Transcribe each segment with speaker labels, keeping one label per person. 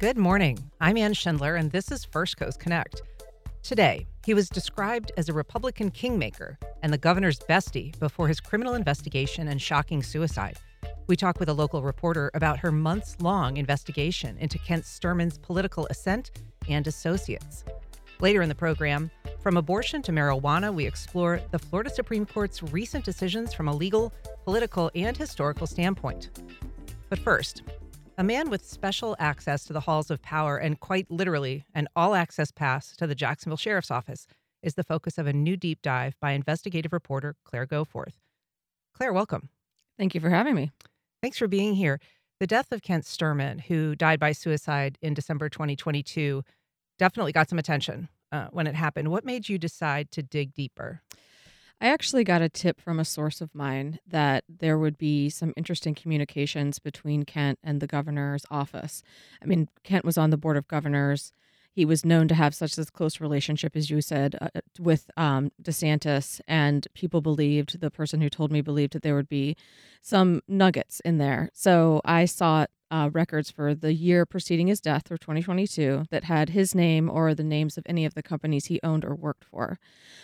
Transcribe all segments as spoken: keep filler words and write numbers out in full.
Speaker 1: Good morning. I'm Ann Schindler, and this is First Coast Connect. Today, he was described as a Republican kingmaker and the governor's bestie before his criminal investigation and shocking suicide. We talk with a local reporter about her months-long investigation into Kent Sturman's political ascent and associates. Later in the program, from abortion to marijuana, we explore the Florida Supreme Court's recent decisions from a legal, political, and historical standpoint. But first, a man with special access to the halls of power and quite literally an all-access pass to the Jacksonville Sheriff's Office is the focus of a new deep dive by investigative reporter Claire Goforth. Claire, welcome.
Speaker 2: Thank you for having me.
Speaker 1: Thanks for being here. The death of Kent Sturman, who died by suicide in December twenty twenty-two, definitely got some attention uh, when it happened. What made you decide to dig deeper?
Speaker 2: I actually got a tip from a source of mine that there would be some interesting communications between Kent and the governor's office. I mean, Kent was on the board of governors. He was known to have such a close relationship, as you said, uh, with um, DeSantis, and people believed, the person who told me believed that there would be some nuggets in there. So I sought uh, records for the year preceding his death, or twenty twenty-two, that had his name or the names of any of the companies he owned or worked for.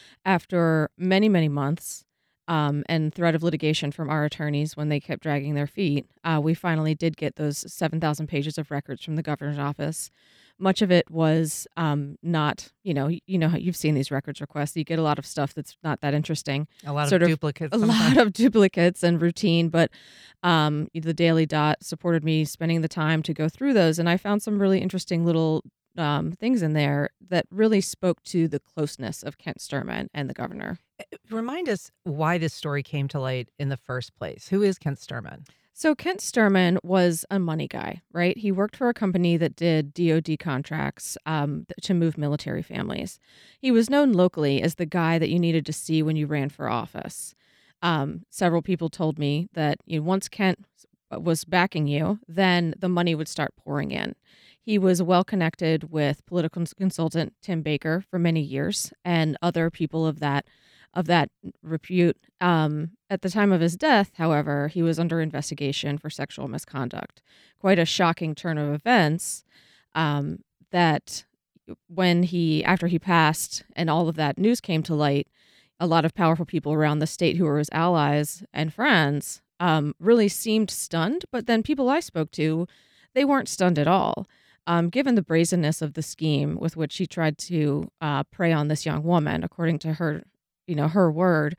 Speaker 2: After many, many months um, and threat of litigation from our attorneys when they kept dragging their feet, uh, we finally did get those seven thousand pages of records from the governor's office. Much of it was um, not, you know, you know, you've seen these records requests. You get a lot of stuff that's not that interesting.
Speaker 1: A lot
Speaker 2: sort
Speaker 1: of
Speaker 2: of
Speaker 1: duplicates.
Speaker 2: A
Speaker 1: sometimes.
Speaker 2: lot of duplicates and routine. But um, the Daily Dot supported me spending the time to go through those. And I found some really interesting little um, things in there that really spoke to the closeness of Kent Sturman and the governor.
Speaker 1: Remind us why this story came to light in the first place. Who is Kent Sturman?
Speaker 2: So Kent Sturman was a money guy, right? He worked for a company that did D O D contracts um, to move military families. He was known locally as the guy that you needed to see when you ran for office. Um, several people told me that you know, once Kent was backing you, then the money would start pouring in. He was well connected with political consultant Tim Baker for many years and other people of that of that repute. Um, at the time of his death, however, he was under investigation for sexual misconduct. Quite a shocking turn of events um, that when he, after he passed and all of that news came to light, a lot of powerful people around the state who were his allies and friends um, really seemed stunned. But then people I spoke to, they weren't stunned at all. Um, given the brazenness of the scheme with which he tried to uh, prey on this young woman, according to her you know, her word,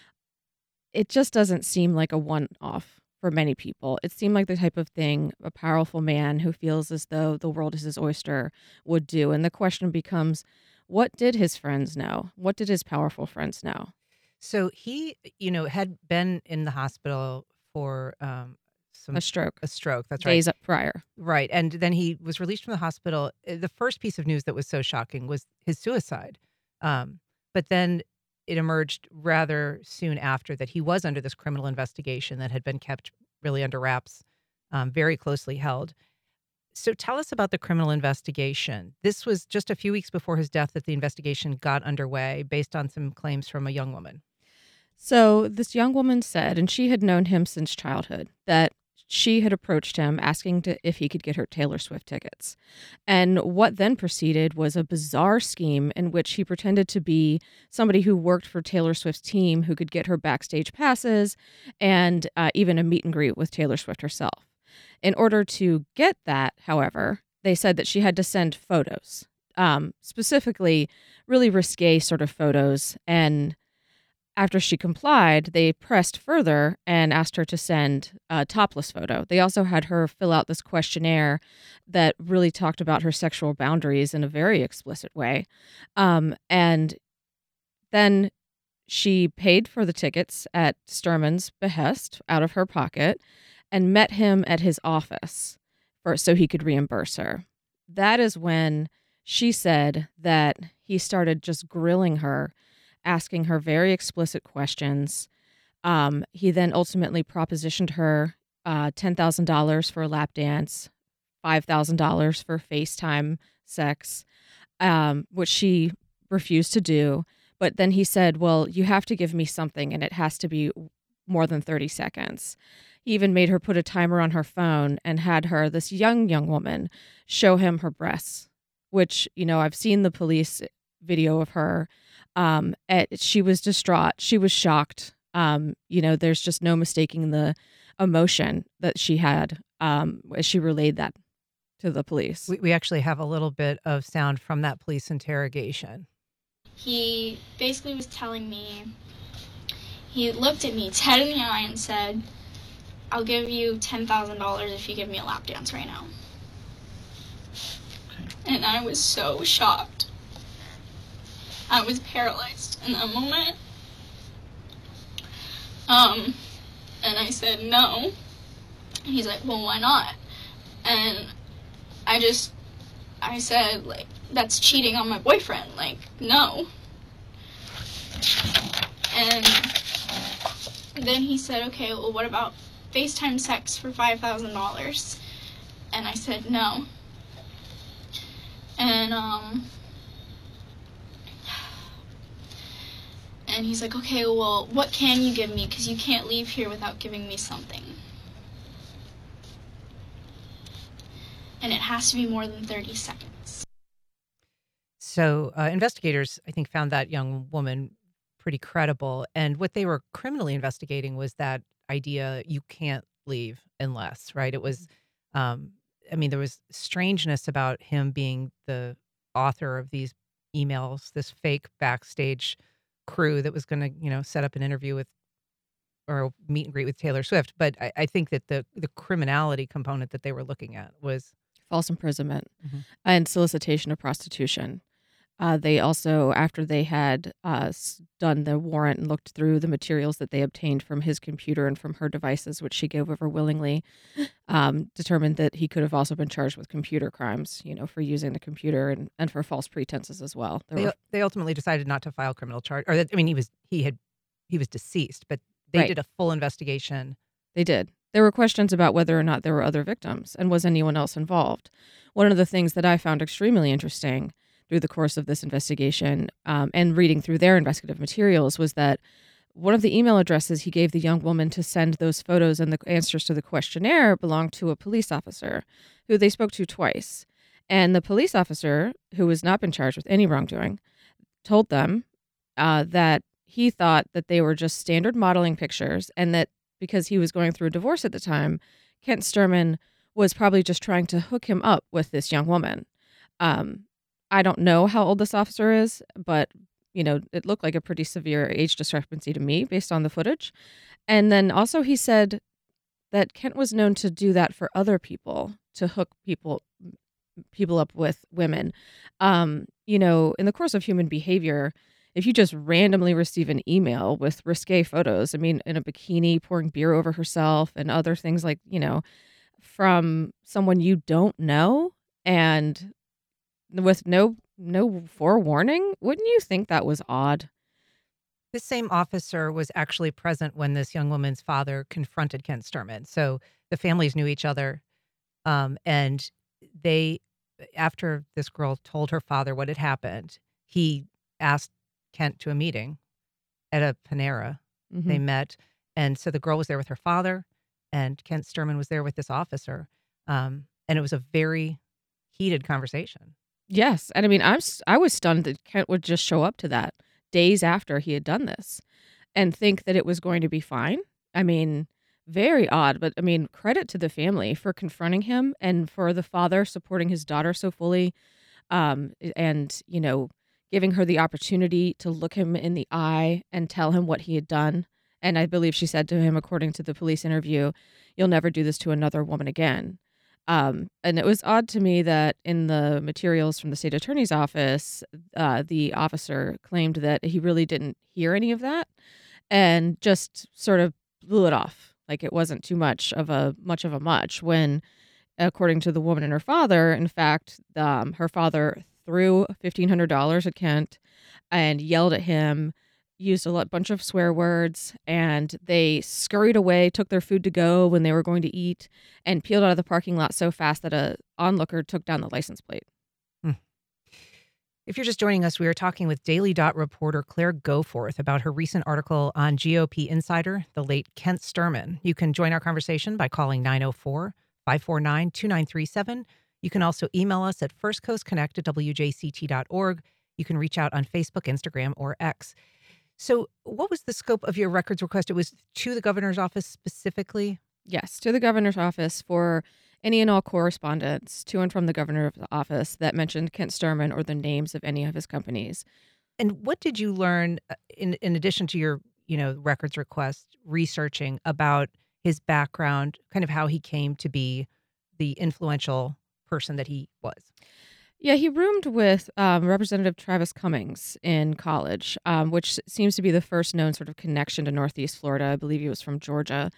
Speaker 2: it just doesn't seem like a one-off for many people. It seemed like the type of thing a powerful man who feels as though the world is his oyster would do. And the question becomes, what did his friends know? What did his powerful friends know?
Speaker 1: So he, you know, had been in the hospital for um, some
Speaker 2: A stroke.
Speaker 1: A stroke, that's right.
Speaker 2: Days up prior.
Speaker 1: Right. And then he was released from the hospital. The first piece of news that was so shocking was his suicide. Um, but then it emerged rather soon after that he was under this criminal investigation that had been kept really under wraps, um, very closely held. So tell us about the criminal investigation. This was just a few weeks before his death that the investigation got underway based on some claims from a young woman.
Speaker 2: So this young woman said, and she had known him since childhood, that she had approached him asking to, if he could get her Taylor Swift tickets. And what then proceeded was a bizarre scheme in which he pretended to be somebody who worked for Taylor Swift's team who could get her backstage passes and uh, even a meet and greet with Taylor Swift herself. In order to get that, however, they said that she had to send photos, um, specifically really risque sort of photos. And after she complied, they pressed further and asked her to send a topless photo. They also had her fill out this questionnaire that really talked about her sexual boundaries in a very explicit way. Um, and then she paid for the tickets at Sturman's behest out of her pocket and met him at his office for, so he could reimburse her. That is when she said that he started just grilling her, asking her very explicit questions. Um, he then ultimately propositioned her uh, ten thousand dollars for a lap dance, five thousand dollars for FaceTime sex, um, which she refused to do. But then he said, well, you have to give me something, and it has to be more than thirty seconds. He even made her put a timer on her phone and had her, this young, young woman, show him her breasts, which, you know, I've seen the police video of her. Um, and she was distraught. She was shocked. Um, you know, there's just no mistaking the emotion that she had um, as she relayed that to the police.
Speaker 1: We, we actually have a little bit of sound from that police interrogation.
Speaker 3: He basically was telling me, he looked at me dead in the eye and said, I'll give you ten thousand dollars if you give me a lap dance right now. And I was so shocked. I was paralyzed in that moment. Um, and I said no. And he's like, well, why not? And I just, I said, like, that's cheating on my boyfriend. Like, no. And then he said, okay, well, what about FaceTime sex for five thousand dollars? And I said no. And, um, and he's like, okay, well, what can you give me? Because you can't leave here without giving me something. And it has to be more than thirty seconds.
Speaker 1: So uh, investigators, I think, found that young woman pretty credible. And what they were criminally investigating was that idea, you can't leave unless, right? It was, um, I mean, there was strangeness about him being the author of these emails, this fake backstage crew that was going to, you know, set up an interview with or a meet and greet with Taylor Swift. But I, I think that the the criminality component that they were looking at was
Speaker 2: False imprisonment
Speaker 1: Mhm.
Speaker 2: and solicitation of prostitution. Uh, they also, after they had uh, s- done the warrant and looked through the materials that they obtained from his computer and from her devices, which she gave over willingly, um, determined that he could have also been charged with computer crimes, you know, for using the computer and, and for false pretenses as well. There
Speaker 1: they
Speaker 2: were,
Speaker 1: they ultimately decided not to file criminal charge. Or that, I mean, he was he had he was deceased, but they
Speaker 2: Right.
Speaker 1: did a full investigation.
Speaker 2: They did. There were questions about whether or not there were other victims and was anyone else involved. One of the things that I found extremely interesting through the course of this investigation um, and reading through their investigative materials was that one of the email addresses he gave the young woman to send those photos and the answers to the questionnaire belonged to a police officer who they spoke to twice. And the police officer, who has not been charged with any wrongdoing, told them uh, that he thought that they were just standard modeling pictures and that because he was going through a divorce at the time, Kent Sturman was probably just trying to hook him up with this young woman. Um, I don't know how old this officer is, but, you know, it looked like a pretty severe age discrepancy to me based on the footage. And then also he said that Kent was known to do that for other people, to hook people people up with women. Um, you know, in the course of human behavior, if you just randomly receive an email with risque photos, I mean, in a bikini pouring beer over herself and other things like, you know, from someone you don't know and with no no forewarning, wouldn't you think that was odd?
Speaker 1: This same officer was actually present when this young woman's father confronted Kent Sturman. So the families knew each other, um, and they, after this girl told her father what had happened, he asked Kent to a meeting at a Panera.
Speaker 2: Mhm.
Speaker 1: They met, and so the girl was there with her father, and Kent Sturman was there with this officer, um, and it was a very heated conversation.
Speaker 2: Yes, and I mean, I'm s- I was stunned that Kent would just show up to that days after he had done this and think that it was going to be fine. I mean, very odd, but I mean, credit to the family for confronting him and for the father supporting his daughter so fully, um, and you know, giving her the opportunity to look him in the eye and tell him what he had done. And I believe she said to him, according to the police interview, "You'll never do this to another woman again." Um, and it was odd to me that in the materials from the state attorney's office, uh, the officer claimed that he really didn't hear any of that and just sort of blew it off. Like it wasn't too much of a much of a much when, according to the woman and her father, in fact, um, her father threw fifteen hundred dollars at Kent and yelled at him, used a lot, bunch of swear words, and they scurried away, took their food to go when they were going to eat, and peeled out of the parking lot so fast that a onlooker took down the license plate.
Speaker 1: Hmm. If you're just joining us, we are talking with Daily Dot reporter Claire Goforth about her recent article on G O P insider, the late Kent Sturman. You can join our conversation by calling nine oh four, five four nine, two nine three seven. You can also email us at first coast connect at w j c t dot org. You can reach out on Facebook, Instagram, or X. So what was the scope of your records request? It was to the governor's office specifically?
Speaker 2: Yes, to the governor's office for any and all correspondence to and from the governor's office that mentioned Kent Sturman or the names of any of his companies.
Speaker 1: And what did you learn uh, in in addition to your, you know, records request, researching about his background, kind of how he came to be the influential person that he was?
Speaker 2: Yeah, he roomed with um, Representative Travis Cummings in college, um, which seems to be the first known sort of connection to Northeast Florida. I believe he was from Georgia.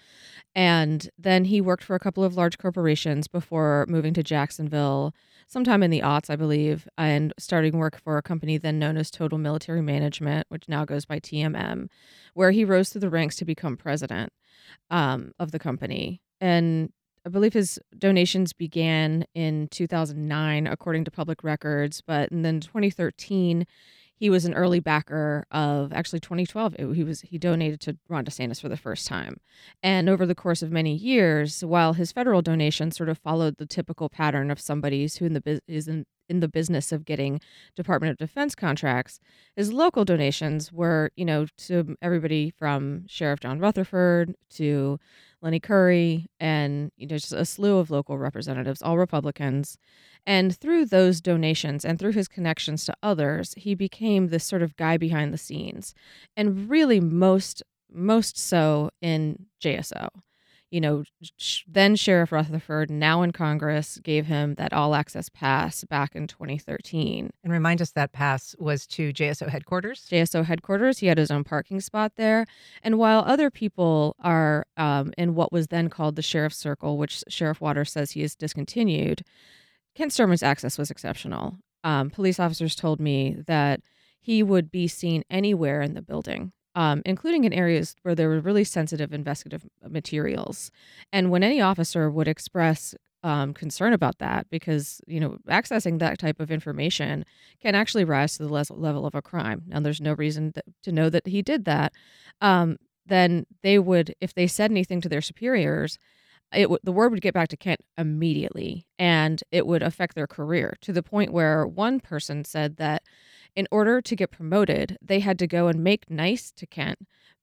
Speaker 2: And then he worked for a couple of large corporations before moving to Jacksonville sometime in the aughts, I believe, and starting work for a company then known as Total Military Management, which now goes by T M M, where he rose through the ranks to become president um, of the company. And I believe his donations began in two thousand nine, according to public records, but in then twenty thirteen, he was an early backer of actually twenty twelve. it- he was he donated to Ron DeSantis for the first time, and over the course of many years, while his federal donations sort of followed the typical pattern of somebody who in the bus- is in in the business of getting Department of Defense contracts, his local donations were, you know, to everybody from Sheriff John Rutherford to Lenny Curry, and you know, just a slew of local representatives, all Republicans. And through those donations and through his connections to others, he became this sort of guy behind the scenes, and really most most so in J S O. You know, sh- then Sheriff Rutherford, now in Congress, gave him that all access pass back in twenty thirteen.
Speaker 1: And remind us that pass was to J S O headquarters?
Speaker 2: J S O headquarters. He had his own parking spot there. And while other people are um, in what was then called the Sheriff's Circle, which Sheriff Waters says he has discontinued, Kent Sturman's access was exceptional. Um, police officers told me that he would be seen anywhere in the building, um, including in areas where there were really sensitive investigative materials. And when any officer would express um, concern about that, because, you know, accessing that type of information can actually rise to the les- level of a crime. Now, there's no reason th- to know that he did that. Um, then they would, if they said anything to their superiors, it w- the word would get back to Kent immediately, and it would affect their career to the point where one person said that in order to get promoted, they had to go and make nice to Kent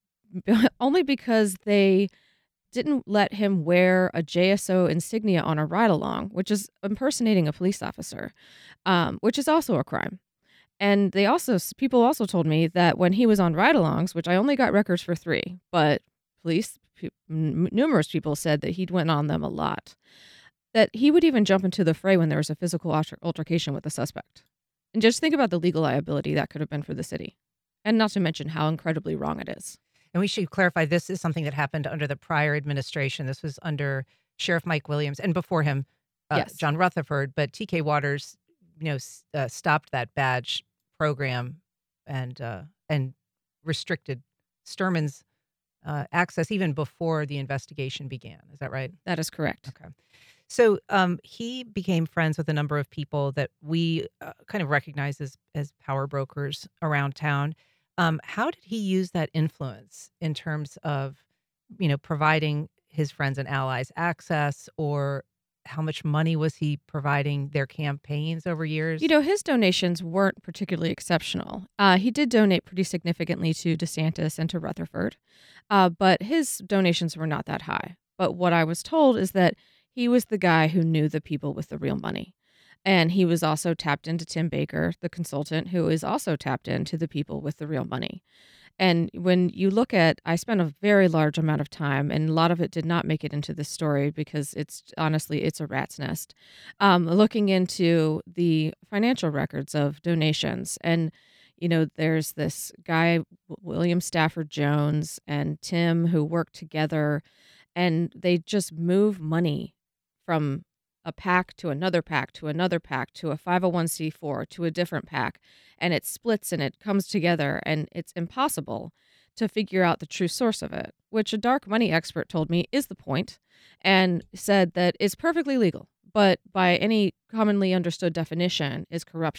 Speaker 2: only because they didn't let him wear a J S O insignia on a ride along, which is impersonating a police officer, um, which is also a crime. And they also, people also told me that when he was on ride alongs, which I only got records for three, but police, pe- n- numerous people said that he'd went on them a lot, that he would even jump into the fray when there was a physical alter- altercation with a suspect. And just think about the legal liability that could have been for the city. And not to mention how incredibly wrong it is.
Speaker 1: And we should clarify, this is something that happened under the prior administration. This was under Sheriff Mike Williams, and before him, uh,
Speaker 2: Yes.
Speaker 1: John Rutherford. But T K Waters, you know, s- uh, stopped that badge program and uh, and restricted Sturman's uh, access even before the investigation began. Is that right?
Speaker 2: That is correct.
Speaker 1: Okay. So um, he became friends with a number of people that we uh, kind of recognize as, as power brokers around town. Um, how did he use that influence in terms of, you know, providing his friends and allies access, or how much money was he providing their campaigns over years?
Speaker 2: You know, his donations weren't particularly exceptional. Uh, he did donate pretty significantly to DeSantis and to Rutherford, uh, but his donations were not that high. But what I was told is that he was the guy who knew the people with the real money. And he was also tapped into Tim Baker, the consultant, who is also tapped into the people with the real money. And when you look at, I spent a very large amount of time, and a lot of it did not make it into this story because it's honestly, it's a rat's nest, um, looking into the financial records of donations. And, you know, there's this guy, William Stafford Jones, and Tim, who work together, and they just move money from a PAC to another PAC to another PAC to a five oh one c four to a different PAC, and it splits and it comes together, and it's impossible to figure out the true source of it, which a dark money expert told me is the point, and said that it's perfectly legal, but by any commonly understood definition is corruption.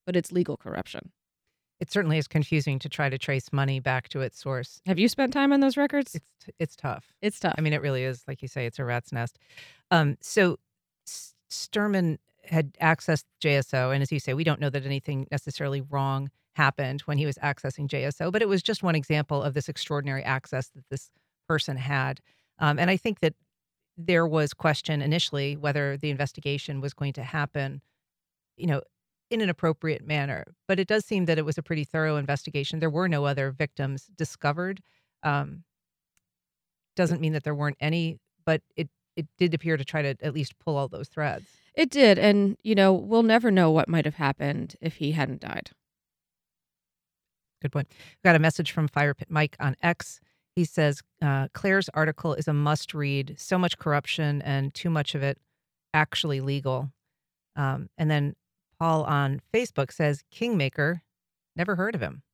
Speaker 2: but it's legal corruption.
Speaker 1: It certainly is confusing to try to trace money back to its source.
Speaker 2: Have you spent time on those records?
Speaker 1: It's it's tough.
Speaker 2: It's tough.
Speaker 1: I mean, it really is. Like you say, it's a rat's nest. Um, so S- Sturman had accessed J S O, and as you say, we don't know that anything necessarily wrong happened when he was accessing J S O, but it was just one example of this extraordinary access that this person had. Um, and I think that there was question initially whether the investigation was going to happen, you know, in an appropriate manner. But it does seem that it was a pretty thorough investigation. There were no other victims discovered. Um, doesn't mean that there weren't any, but it, it did appear to try to at least pull all those threads.
Speaker 2: It did. And, you know, we'll never know what might have happened if he hadn't died.
Speaker 1: Good point. Got a message from Fire Pit Mike on X. He says, uh, Claire's article is a must read. So much corruption and too much of it actually legal. Um, and then Paul on Facebook says, Kingmaker, never heard of him.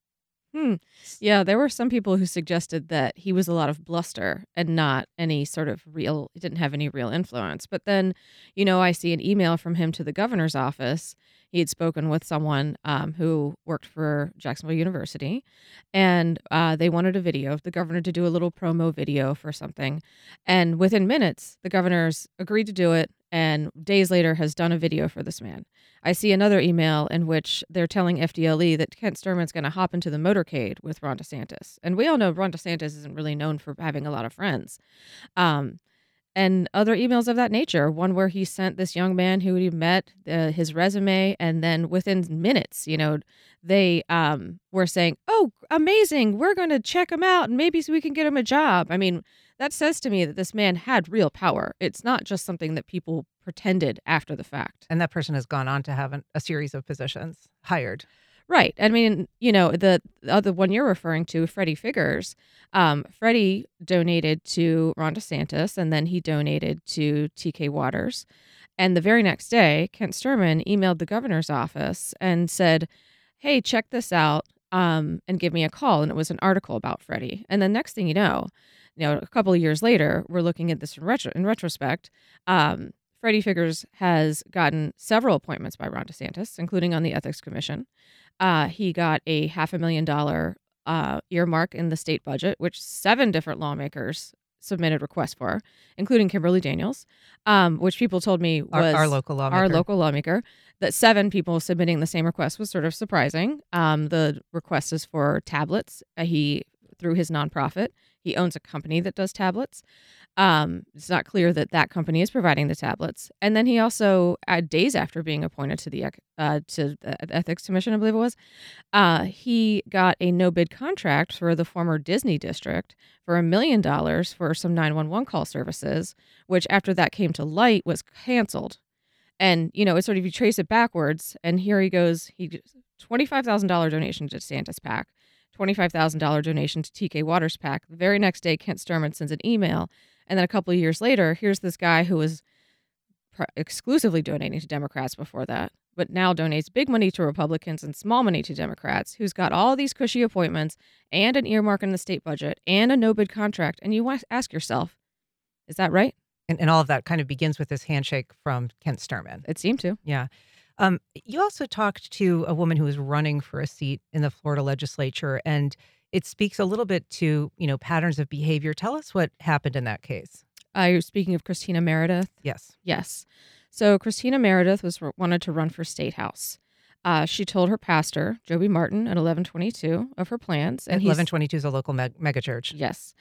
Speaker 2: Hmm. Yeah, there were some people who suggested that he was a lot of bluster and not any sort of real, he didn't have any real influence. But then, you know, I see an email from him to the governor's office. He had spoken with someone um, who worked for Jacksonville University, and uh, they wanted a video of the governor to do a little promo video for something. And within minutes, the governor's agreed to do it, and days later has done a video for this man. I see another email in which they're telling F D L E that Kent Sturman's going to hop into the motorcade with Ron DeSantis. And we all know Ron DeSantis isn't really known for having a lot of friends. Um, and other emails of that nature, one where he sent this young man who he met uh, his resume, and then within minutes, you know, they um, were saying, oh, amazing, we're going to check him out and maybe so we can get him a job. I mean, that says to me that this man had real power. It's not just something that people pretended after the fact.
Speaker 1: And that person has gone on to have an, a series of positions hired.
Speaker 2: Right. I mean, you know, the other one you're referring to, Freddie Figures, um, Freddie donated to Ron DeSantis, and then he donated to T K Waters. And the very next day, Kent Sturman emailed the governor's office and said, hey, check this out um, and give me a call. And it was an article about Freddie. And the next thing you know, you know, a couple of years later, we're looking at this in, retro- in retrospect. Um, Freddie Figures has gotten several appointments by Ron DeSantis, including on the Ethics Commission. Uh, he got a half a million dollar uh, earmark in the state budget, which seven different lawmakers submitted requests for, including Kimberly Daniels, um, which people told me was
Speaker 1: our, our local lawmaker.
Speaker 2: Our local lawmaker. That seven people submitting the same request was sort of surprising. Um, the request is for tablets. Uh, he, through his nonprofit, he owns a company that does tablets. Um, it's not clear that that company is providing the tablets. And then he also, uh, days after being appointed to the uh, to the Ethics Commission, I believe it was, uh, he got a no-bid contract for the former Disney district for a million dollars for some nine one one call services, which after that came to light was canceled. And, you know, it's sort of, you trace it backwards, and here he goes, he twenty-five thousand dollars donation to DeSantis PAC, twenty-five thousand dollars donation to T K Waters PAC. The very next day, Kent Sturman sends an email. And then a couple of years later, here's this guy who was pr- exclusively donating to Democrats before that, but now donates big money to Republicans and small money to Democrats, who's got all these cushy appointments and an earmark in the state budget and a no-bid contract. And you want to ask yourself, is that right?
Speaker 1: And, and all of that kind of begins with this handshake from Kent Sturman.
Speaker 2: It seemed to.
Speaker 1: Yeah. Um, you also talked to a woman who was running for a seat in the Florida legislature, and it speaks a little bit to, you know, patterns of behavior. Tell us what happened in that case.
Speaker 2: Uh, you're speaking of Christina Meredith?
Speaker 1: Yes.
Speaker 2: Yes. So Christina Meredith was wanted to run for state house. Uh, she told her pastor, Joby Martin, at eleven twenty-two of her plans.
Speaker 1: And eleven twenty-two is a local meg- megachurch.
Speaker 2: Yes.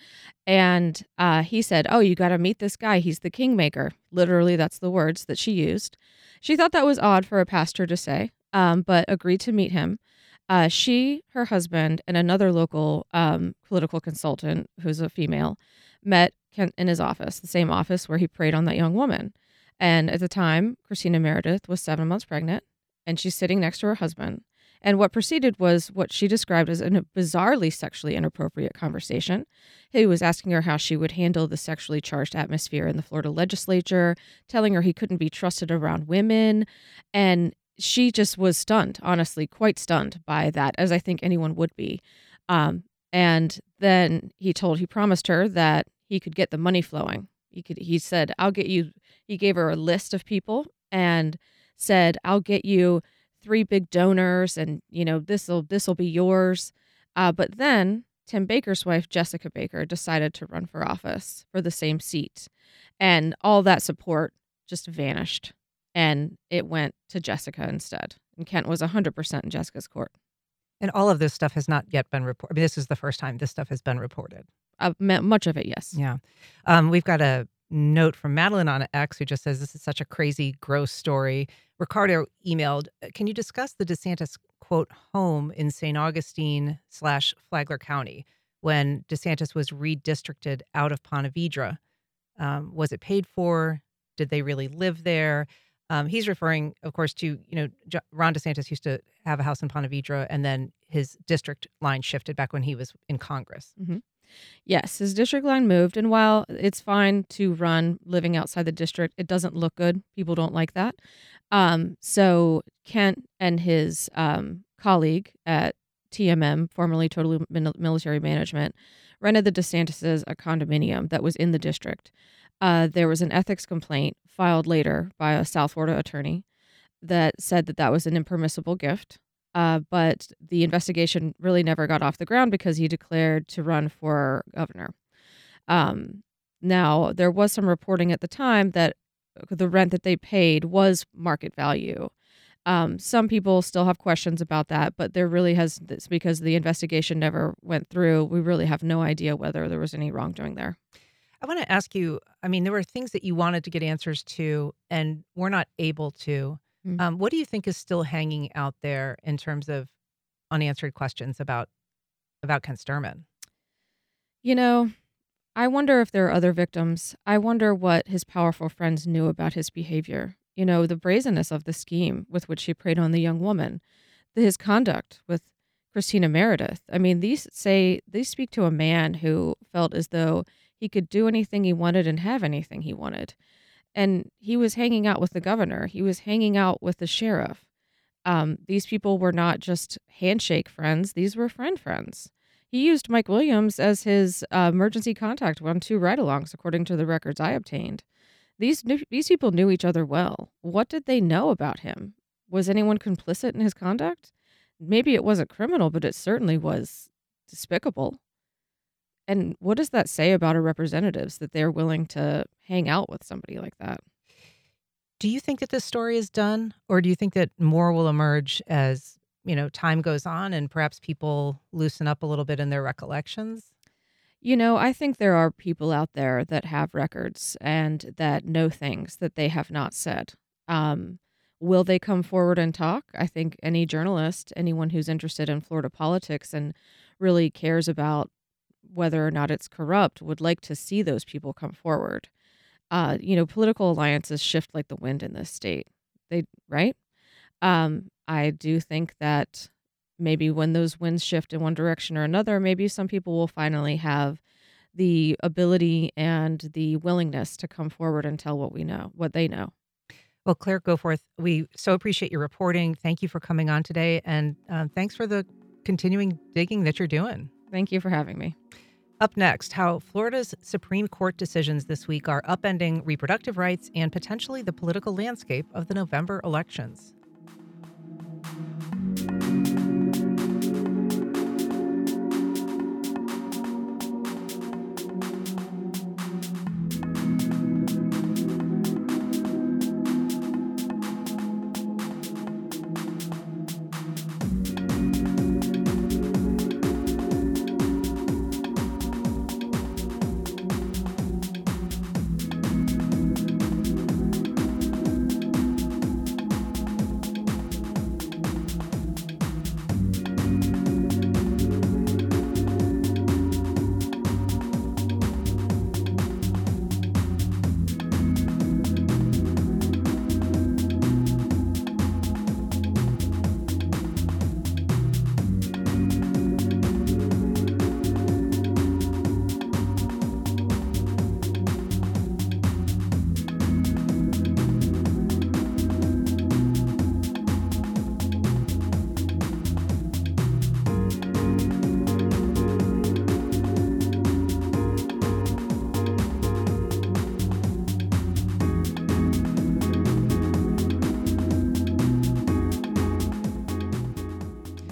Speaker 2: And uh, he said, oh, you got to meet this guy. He's the kingmaker. Literally, that's the words that she used. She thought that was odd for a pastor to say, um, but agreed to meet him. Uh, she, her husband, and another local um, political consultant, who's a female, met Kent in his office, the same office where he preyed on that young woman. And at the time, Christina Meredith was seven months pregnant, and she's sitting next to her husband. And what proceeded was what she described as a bizarrely sexually inappropriate conversation. He was asking her how she would handle the sexually charged atmosphere in the Florida legislature, telling her he couldn't be trusted around women. And she just was stunned, honestly, quite stunned by that, as I think anyone would be. Um, and then he told, he promised her that he could get the money flowing. He could, he said, I'll get you, he gave her a list of people and said, I'll get you three big donors, and you know this will this will be yours. Uh, but then Tim Baker's wife, Jessica Baker, decided to run for office for the same seat, and all that support just vanished, and it went to Jessica instead. And Kent was one hundred percent in Jessica's court.
Speaker 1: And all of this stuff has not yet been reported. I mean, this is the first time this stuff has been reported.
Speaker 2: Uh, much of it, yes.
Speaker 1: Yeah. Um, we've got a note from Madeline on X who just says, this is such a crazy, gross story. Ricardo emailed, can you discuss the DeSantis, quote, home in Saint Augustine slash Flagler County when DeSantis was redistricted out of Ponte Vedra? Um, was it paid for? Did they really live there? Um, he's referring, of course, to, you know, Ron DeSantis used to have a house in Ponte Vedra, and then his district line shifted back when he was in Congress.
Speaker 2: Mm-hmm. Yes, his district line moved. And while it's fine to run living outside the district, it doesn't look good. People don't like that. Um, so Kent and his um, colleague at T M M, formerly Total Military Management, rented the DeSantises a condominium that was in the district. Uh, there was an ethics complaint filed later by a South Florida attorney that said that that was an impermissible gift. Uh, but the investigation really never got off the ground because he declared to run for governor. Um, now, there was some reporting at the time that the rent that they paid was market value. Um, some people still have questions about that, but there really has, it's because the investigation never went through. We really have no idea whether there was any wrongdoing there.
Speaker 1: I want to ask you, I mean, there were things that you wanted to get answers to and were not able to. Mm-hmm. Um, what do you think is still hanging out there in terms of unanswered questions about about Kent Sturman?
Speaker 2: You know, I wonder if there are other victims. I wonder what his powerful friends knew about his behavior. You know, the brazenness of the scheme with which he preyed on the young woman, his conduct with Christina Meredith. I mean, these say these speak to a man who felt as though he could do anything he wanted and have anything he wanted. And he was hanging out with the governor. He was hanging out with the sheriff. Um, these people were not just handshake friends. These were friend friends. He used Mike Williams as his uh, emergency contact on two ride-alongs, according to the records I obtained. These these people knew each other well. What did they know about him? Was anyone complicit in his conduct? Maybe it wasn't criminal, but it certainly was despicable. And what does that say about our representatives, that they're willing to hang out with somebody like that?
Speaker 1: Do you think that this story is done, or do you think that more will emerge as, you know, time goes on and perhaps people loosen up a little bit in their recollections?
Speaker 2: You know, I think there are people out there that have records and that know things that they have not said. Um, will they come forward and talk? I think any journalist, anyone who's interested in Florida politics and really cares about whether or not it's corrupt, would like to see those people come forward. Uh, you know, political alliances shift like the wind in this state. They right? Um, I do think that maybe when those winds shift in one direction or another, maybe some people will finally have the ability and the willingness to come forward and tell what we know, what they know.
Speaker 1: Well, Claire Goforth, we so appreciate your reporting. Thank you for coming on today, and um, thanks for the continuing digging that you're doing.
Speaker 2: Thank you for having me.
Speaker 1: Up next, how Florida's Supreme Court decisions this week are upending reproductive rights and potentially the political landscape of the November elections.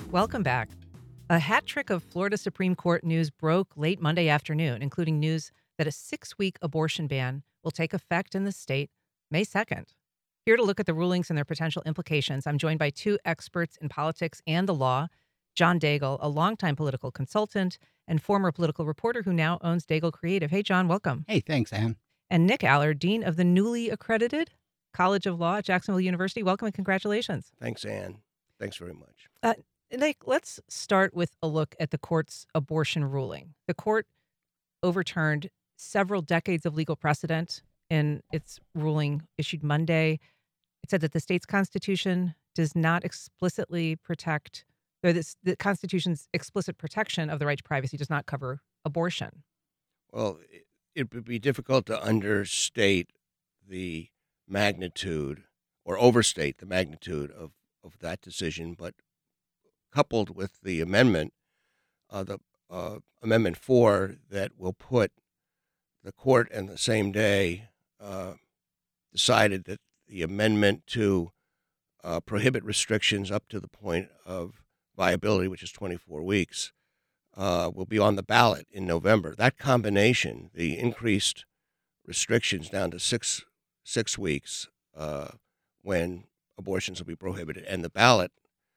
Speaker 1: Welcome back. A hat trick of Florida Supreme Court news broke late Monday afternoon, including news that a six-week abortion ban will take effect in the state May second. Here to look at the rulings and their potential implications, I'm joined by two experts in politics and the law. John Daigle, a longtime political consultant and former political reporter who now owns Daigle Creative. Hey, John, welcome.
Speaker 4: Hey, thanks, Ann.
Speaker 1: And Nick Allard, Dean of the newly accredited College of Law at Jacksonville University. Welcome and congratulations.
Speaker 5: Thanks, Ann. Thanks very much.
Speaker 1: Uh, Nick, let's start with a look at the court's abortion ruling. The court overturned several decades of legal precedent in its ruling issued Monday. It said that the state's constitution does not explicitly protect, or this, the Constitution's explicit protection of the right to privacy does not cover abortion.
Speaker 5: Well, it, it would be difficult to understate the magnitude or overstate the magnitude of, of that decision, but coupled with the amendment, uh, the uh, Amendment four, that will put the court in the same day uh, decided that the amendment to uh, prohibit restrictions up to the point of viability, which is twenty-four weeks, uh, will be on the ballot in November. That combination, the increased restrictions down to six six weeks uh, when abortions will be prohibited, and the ballot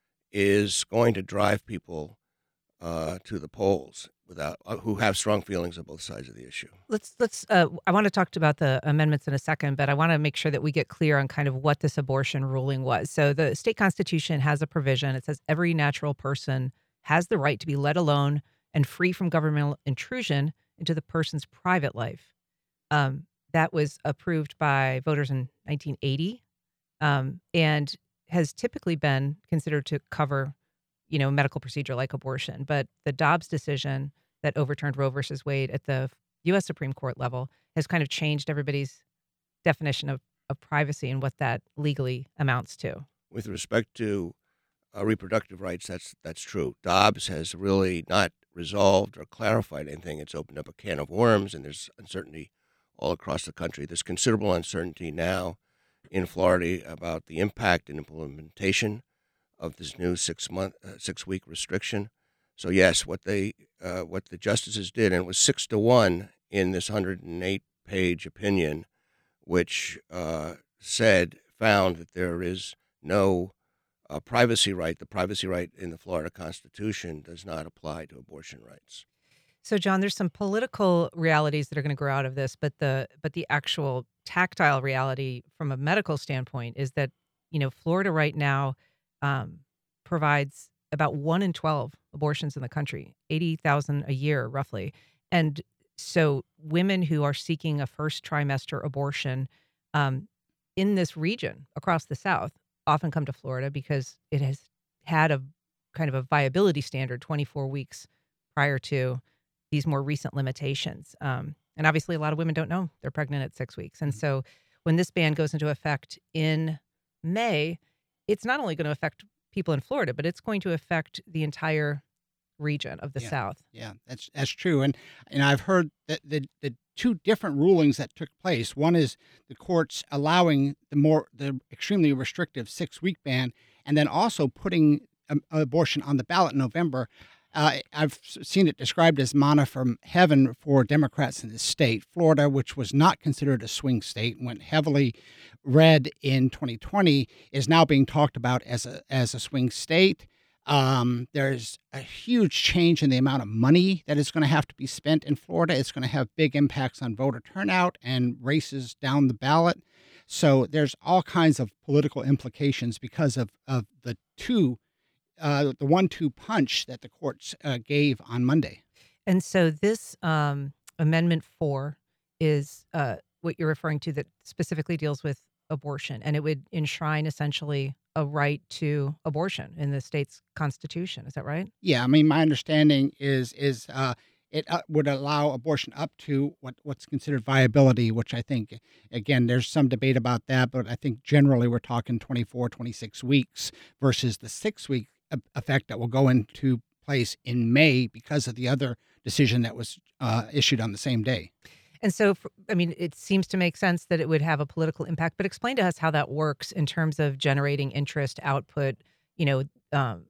Speaker 5: is going to drive people uh, to the polls without uh, who have strong feelings on both sides of the issue.
Speaker 1: Let's let's. Uh, I want to talk about the amendments in a second, but I want to make sure that we get clear on kind of what this abortion ruling was. So the state constitution has a provision. It says every natural person has the right to be let alone and free from governmental intrusion into the person's private life. Um, that was approved by voters in nineteen eighty, um, and has typically been considered to cover, you know, a medical procedure like abortion. But the Dobbs decision that overturned Roe versus Wade at the U S Supreme Court level has kind of changed everybody's definition of, of privacy and what that legally amounts to.
Speaker 5: With respect to uh, reproductive rights, that's that's true. Dobbs has really not resolved or clarified anything. It's opened up a can of worms, and there's uncertainty all across the country. There's considerable uncertainty now in Florida about the impact and implementation of this new six month, uh, six week restriction. So yes, what they, uh, what the justices did, and it was six to one in this one hundred eight page opinion, which uh, said found that there is no uh, privacy right. The privacy right in the Florida Constitution does not apply to abortion rights.
Speaker 1: So, John, there's some political realities that are going to grow out of this, but the but the actual tactile reality from a medical standpoint is that, you know, Florida right now um, provides about one in twelve abortions in the country, eighty thousand a year, roughly. And so women who are seeking a first trimester abortion um, in this region across the South often come to Florida because it has had a kind of a viability standard twenty-four weeks prior to these more recent limitations. Um, and obviously a lot of women don't know they're pregnant at six weeks. And so when this ban goes into effect in May, it's not only going to affect people in Florida, but it's going to affect the entire region of the
Speaker 4: yeah,
Speaker 1: South.
Speaker 4: Yeah, that's that's true. And and I've heard that the, the two different rulings that took place. One is the courts allowing the more the extremely restrictive six-week ban, and then also putting um, abortion on the ballot in November. Uh, I've seen it described as manna from heaven for Democrats in the state. Florida, which was not considered a swing state, went heavily red in twenty twenty, is now being talked about as a as a swing state. Um, there's a huge change in the amount of money that is going to have to be spent in Florida. It's going to have big impacts on voter turnout and races down the ballot. So there's all kinds of political implications because of, of the two Uh, the one two punch that the courts uh, gave on Monday.
Speaker 1: And so this um, Amendment four is uh, what you're referring to that specifically deals with abortion, and it would enshrine essentially a right to abortion in the state's constitution. Is that right?
Speaker 4: Yeah, I mean, my understanding is is uh, it uh, would allow abortion up to what, what's considered viability, which I think, again, there's some debate about that, but I think generally we're talking twenty-four, twenty-six weeks versus the six-week effect that will go into place in May because of the other decision that was uh, issued on the same day.
Speaker 1: And so, for, I mean, it seems to make sense that it would have a political impact, but explain to us how that works in terms of generating interest, output, you know, um,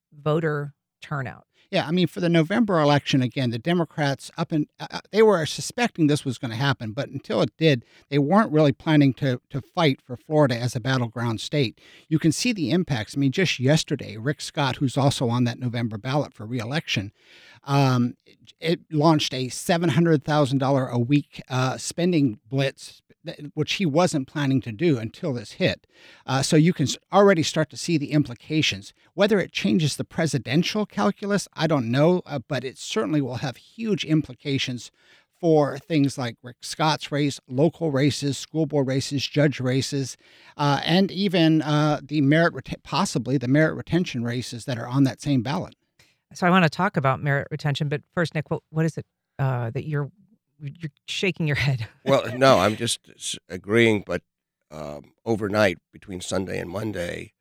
Speaker 1: voter turnout.
Speaker 4: Yeah, I mean, for the November election, again, the Democrats up in uh, uh, they were suspecting this was going to happen, but until it did, they weren't really planning to to fight for Florida as a battleground state. You can see the impacts. I mean, just yesterday, Rick Scott, who's also on that November ballot for reelection, um, it launched a seven hundred thousand dollars a week uh, spending blitz, which he wasn't planning to do until this hit. Uh, so you can already start to see the implications. Whether it changes the presidential calculus, I don't know, uh, but it certainly will have huge implications for things like Rick Scott's race, local races, school board races, judge races, uh, and even uh, the merit, ret- possibly the merit retention races that are on that same ballot.
Speaker 1: So I want to talk about merit retention, but first, Nick, what, what is it uh, that you're you're shaking your head?
Speaker 5: Well, no, I'm just s- agreeing, but um, overnight between Sunday and Monday,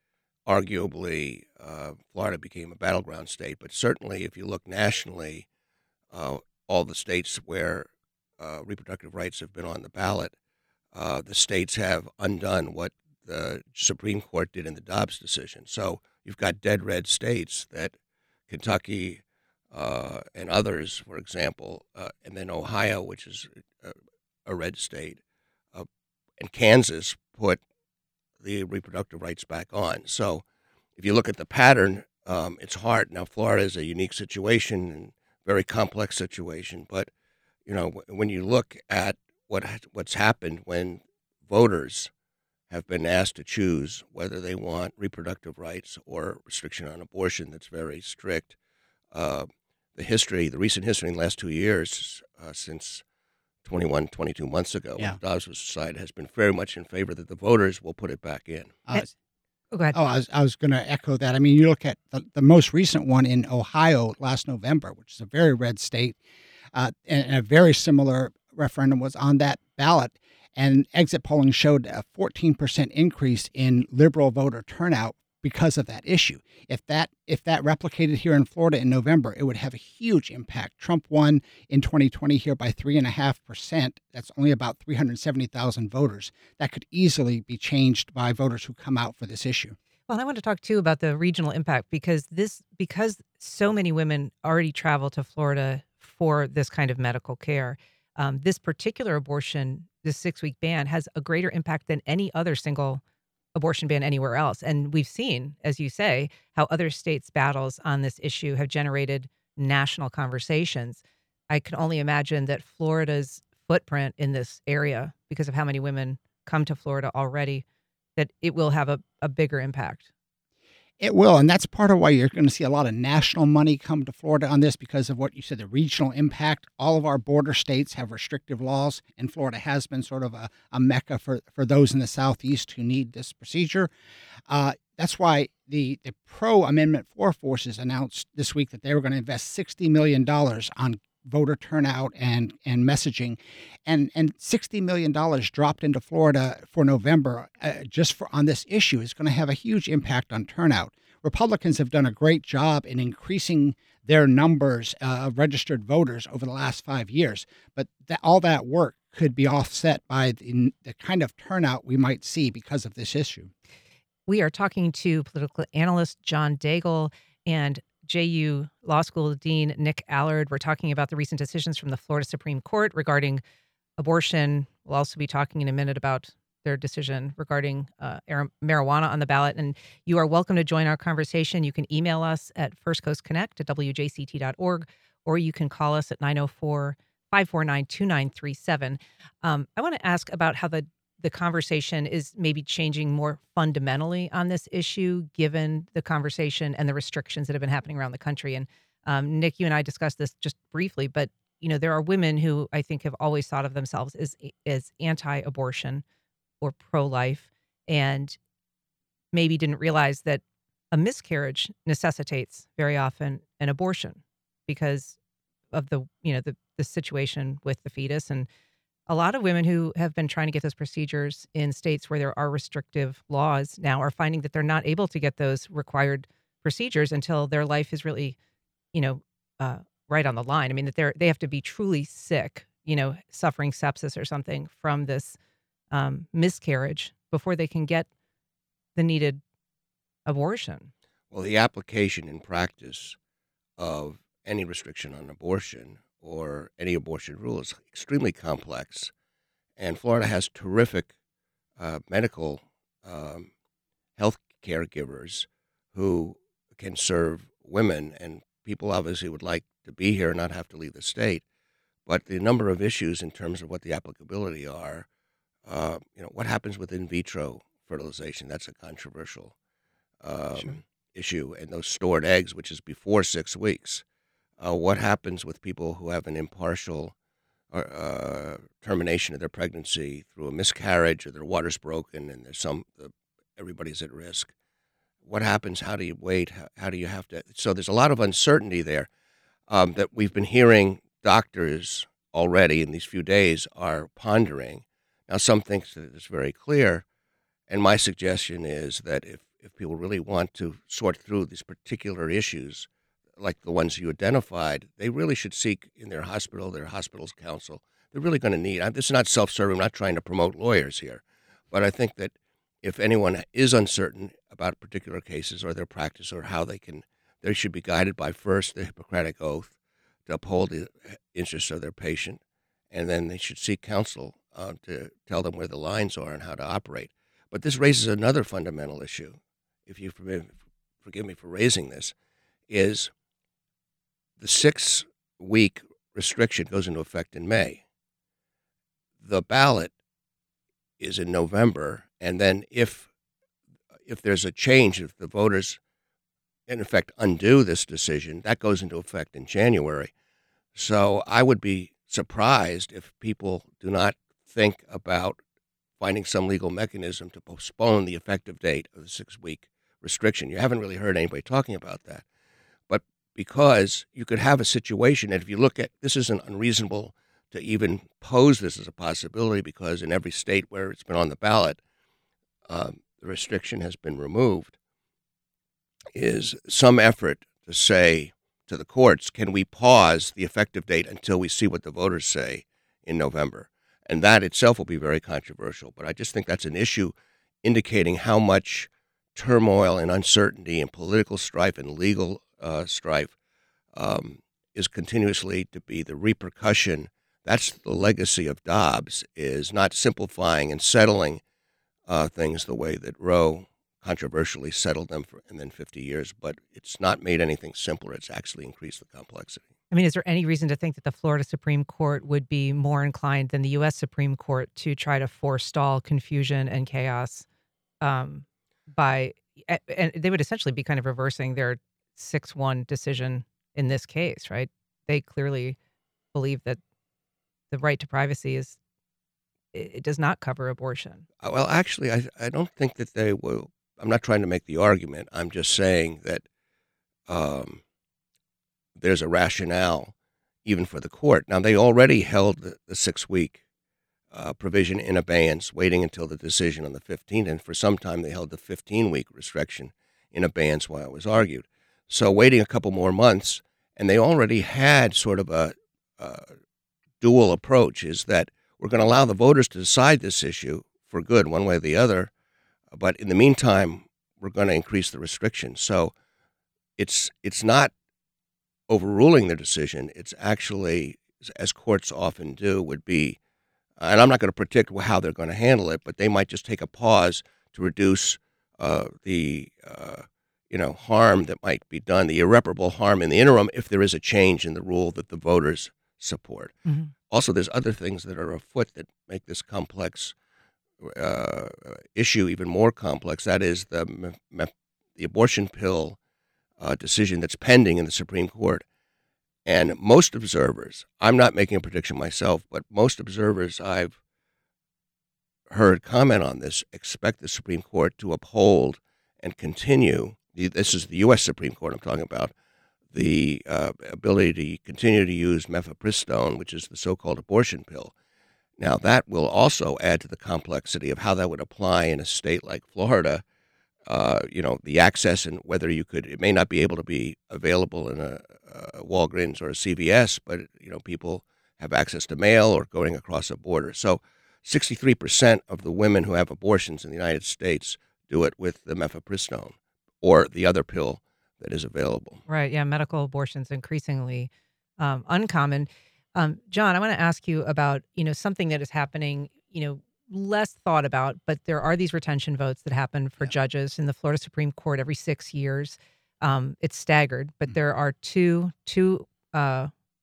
Speaker 5: arguably uh, Florida became a battleground state. But certainly, if you look nationally, uh, all the states where uh, reproductive rights have been on the ballot, uh, the states have undone what the Supreme Court did in the Dobbs decision. So you've got dead red states that Kentucky uh, and others, for example, uh, and then Ohio, which is a, a red state, uh, and Kansas put the reproductive rights back on. So if you look at the pattern, um, it's hard. Now, Florida is a unique situation and very complex situation, but you know, w- when you look at what ha- what's happened when voters have been asked to choose whether they want reproductive rights or restriction on abortion that's very strict, uh, the history, the recent history in the last two years, uh, since twenty-one, twenty-two months ago,
Speaker 4: Yeah.
Speaker 5: when Dobbs was decided, has been very much in favor that the voters will put it back in.
Speaker 4: Uh,
Speaker 1: Oh, go ahead.
Speaker 4: Oh, I was, I was going to echo that. I mean, you look at the, the most recent one in Ohio last November, which is a very red state, uh, and, and a very similar referendum was on that ballot. And exit polling showed a fourteen percent increase in liberal voter turnout because of that issue. If that if that replicated here in Florida in November, it would have a huge impact. Trump won in twenty twenty here by three and a half percent. That's only about three hundred seventy thousand voters. That could easily be changed by voters who come out for this issue.
Speaker 1: Well, I want to talk too about the regional impact because this because so many women already travel to Florida for this kind of medical care. Um, this particular abortion, this six-week ban, has a greater impact than any other single abortion ban anywhere else. And we've seen, as you say, how other states' battles on this issue have generated national conversations. I can only imagine that Florida's footprint in this area, because of how many women come to Florida already, that it will have a, a bigger impact.
Speaker 4: It will, and that's part of why you're going to see a lot of national money come to Florida on this because of what you said, the regional impact. All of our border states have restrictive laws, and Florida has been sort of a, a mecca for, for those in the Southeast who need this procedure. Uh, that's why the, the pro-Amendment four forces announced this week that they were going to invest sixty million dollars on voter turnout and and messaging, and and sixty million dollars dropped into Florida for November uh, just for on this issue is going to have a huge impact on turnout. Republicans have done a great job in increasing their numbers uh, of registered voters over the last five years, but that, all that work could be offset by the, the kind of turnout we might see because of this issue.
Speaker 1: We are talking to political analyst John Daigle and J U Law School Dean Nick Allard. We're talking about the recent decisions from the Florida Supreme Court regarding abortion. We'll also be talking in a minute about their decision regarding uh, marijuana on the ballot. And you are welcome to join our conversation. You can email us at first coast connect at w j c t dot org, or you can call us at nine oh four, five four nine, two nine three seven. Um, I want to ask about how the the conversation is maybe changing more fundamentally on this issue, given the conversation and the restrictions that have been happening around the country. And um, Nick, you and I discussed this just briefly, but you know, there are women who I think have always thought of themselves as as anti-abortion or pro-life, and maybe didn't realize that a miscarriage necessitates very often an abortion because of the you know the the situation with the fetus. And a lot of women who have been trying to get those procedures in states where there are restrictive laws now are finding that they're not able to get those required procedures until their life is really, you know, uh, right on the line. I mean, that they're they have to be truly sick, you know, suffering sepsis or something from this um, miscarriage before they can get the needed abortion.
Speaker 5: Well, the application in practice of any restriction on abortion or any abortion rule is extremely complex, and Florida has terrific uh, medical um, health caregivers who can serve women, and people obviously would like to be here and not have to leave the state. But the number of issues in terms of what the applicability are, uh, you know, what happens with in vitro fertilization? That's a controversial um,
Speaker 1: Sure.
Speaker 5: issue, and those stored eggs, which is before six weeks. Uh, what happens with people who have an impartial uh, termination of their pregnancy through a miscarriage, or their water's broken and there's some uh, everybody's at risk? What happens? How do you wait? How, how do you have to? So there's a lot of uncertainty there um, that we've been hearing doctors already in these few days are pondering. Now, some think that it's very clear, and my suggestion is that if, if people really want to sort through these particular issues, like the ones you identified, they really should seek in their hospital, their hospital's counsel. They're really going to need, this is not self-serving, I'm not trying to promote lawyers here, but I think that if anyone is uncertain about particular cases or their practice or how they can, they should be guided by first the Hippocratic Oath to uphold the interests of their patient, and then they should seek counsel uh, to tell them where the lines are and how to operate. But this raises another fundamental issue, if you forgive, forgive me for raising this, is the six-week restriction goes into effect in May. The ballot is in November, and then if if there's a change, if the voters, in effect, undo this decision, that goes into effect in January. So I would be surprised if people do not think about finding some legal mechanism to postpone the effective date of the six-week restriction. You haven't really heard anybody talking about that. But because you could have a situation, and if you look at, this isn't unreasonable to even pose this as a possibility, because in every state where it's been on the ballot, uh, the restriction has been removed, is some effort to say to the courts, can we pause the effective date until we see what the voters say in November? And that itself will be very controversial. But I just think that's an issue indicating how much turmoil and uncertainty and political strife and legal uh, strife um, is continuously to be the repercussion. That's the legacy of Dobbs, is not simplifying and settling uh, things the way that Roe controversially settled them for, and then fifty years, but it's not made anything simpler. It's actually increased the complexity.
Speaker 1: I mean, is there any reason to think that the Florida Supreme Court would be more inclined than the U S Supreme Court to try to forestall confusion and chaos um, by, and they would essentially be kind of reversing their six one decision in this case, right? They clearly believe that the right to privacy is, it does not cover abortion.
Speaker 5: Uh, Well, actually, I, I don't think that they will. I'm not trying to make the argument. I'm just saying that um, there's a rationale even for the court. Now, they already held the, the six-week uh, provision in abeyance, waiting until the decision on the fifteenth, and for some time they held the fifteen-week restriction in abeyance while it was argued. So waiting a couple more months, and they already had sort of a, a dual approach, is that we're going to allow the voters to decide this issue for good, one way or the other, but in the meantime, we're going to increase the restrictions. So it's it's not overruling their decision. It's actually, as courts often do, would be, and I'm not going to predict how they're going to handle it, but they might just take a pause to reduce uh, the uh, you know harm that might be done, the irreparable harm in the interim, if there is a change in the rule that the voters support.
Speaker 1: Mm-hmm.
Speaker 5: Also, there's other things that are afoot that make this complex uh, issue even more complex. That is the me- me- the abortion pill uh, decision that's pending in the Supreme Court. And most observers, I'm not making a prediction myself, but most observers I've heard comment on this expect the Supreme Court to uphold and continue, this is the U S Supreme Court I'm talking about, the uh, ability to continue to use mifepristone, which is the so-called abortion pill. Now, that will also add to the complexity of how that would apply in a state like Florida. Uh, you know, the access and whether you could, it may not be able to be available in a, a Walgreens or a C V S, but, you know, people have access to mail or going across a border. So sixty-three percent of the women who have abortions in the United States do it with the mifepristone or the other pill that is available.
Speaker 1: Right. Yeah. Medical abortion's increasingly um, uncommon. Um, John, I want to ask you about, you know, something that is happening, you know, less thought about, but there are these retention votes that happen for
Speaker 4: Yeah.
Speaker 1: judges in the Florida Supreme Court every six years. Um, it's staggered, but
Speaker 4: Mhm.
Speaker 1: there are two two uh,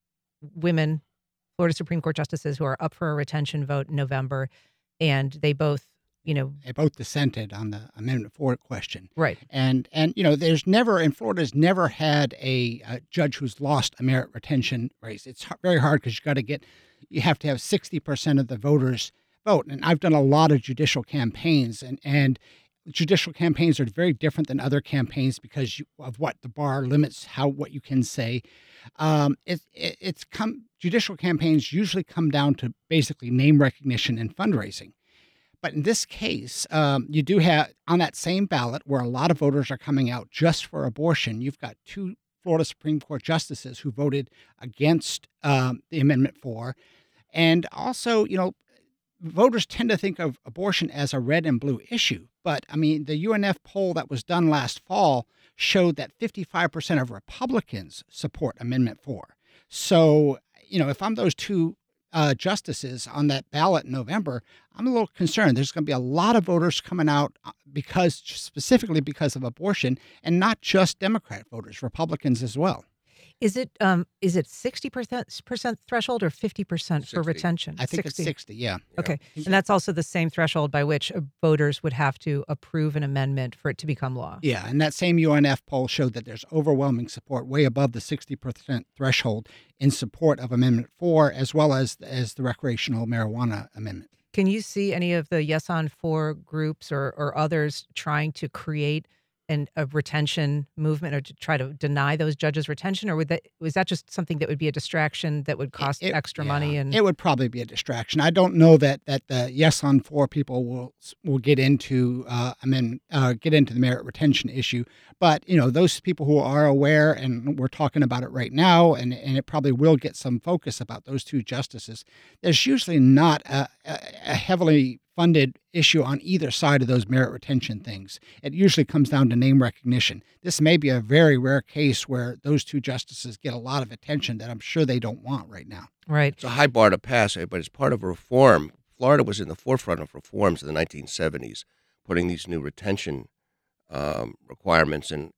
Speaker 1: women Florida Supreme Court justices who are up for a retention vote in November, and they both, you know,
Speaker 4: They both dissented on the Amendment four question.
Speaker 1: right.
Speaker 4: And, and you know, there's never, in Florida's never had a, a judge who's lost a merit retention race. It's h- very hard because you got to get, you have to have sixty percent of the voters vote. And I've done a lot of judicial campaigns, and, and judicial campaigns are very different than other campaigns because you, of what the bar limits, how, what you can say. Um, it, it, it's come, judicial campaigns usually come down to basically name recognition and fundraising. But in this case, um, you do have on that same ballot where a lot of voters are coming out just for abortion, you've got two Florida Supreme Court justices who voted against um, the Amendment four. And also, you know, voters tend to think of abortion as a red and blue issue. But I mean, the U N F poll that was done last fall showed that fifty-five percent of Republicans support Amendment four. So, you know, if I'm those two uh, justices on that ballot in November, I'm a little concerned. There's going to be a lot of voters coming out because, specifically because of abortion, and not just Democrat voters, Republicans as well.
Speaker 1: Is it um is it sixty percent percent threshold or fifty percent for
Speaker 5: sixty.
Speaker 1: retention?
Speaker 4: I think it's sixty, yeah.
Speaker 1: Okay. And that's also the same threshold by which uh, voters would have to approve an amendment for it to become law.
Speaker 4: Yeah, and that same U N F poll showed that there's overwhelming support, way above the sixty percent threshold, in support of Amendment four, as well as as the recreational marijuana amendment.
Speaker 1: Can you see any of the Yes on Four groups or, or others trying to create an, a retention movement or to try to deny those judges retention? Or would that, was that just something that would be a distraction that would cost
Speaker 4: It-
Speaker 1: extra
Speaker 4: yeah,
Speaker 1: money? And
Speaker 4: it would probably be a distraction. I don't know that that the Yes on Four people will will get into uh, amend uh, get into the merit retention issue, but you know, those people who are aware, and we're talking about it right now, and and it probably will get some focus about those two justices. There's usually not a, a, a heavily funded issue on either side of those merit retention things. It usually comes down to name recognition. This may be a very rare case where those two justices get a lot of attention that I'm sure they don't want right now.
Speaker 1: right.
Speaker 5: It's a high bar to pass, eh, but it's part of a reform. Florida was in the forefront of reforms in the nineteen seventies, putting these new retention um, requirements and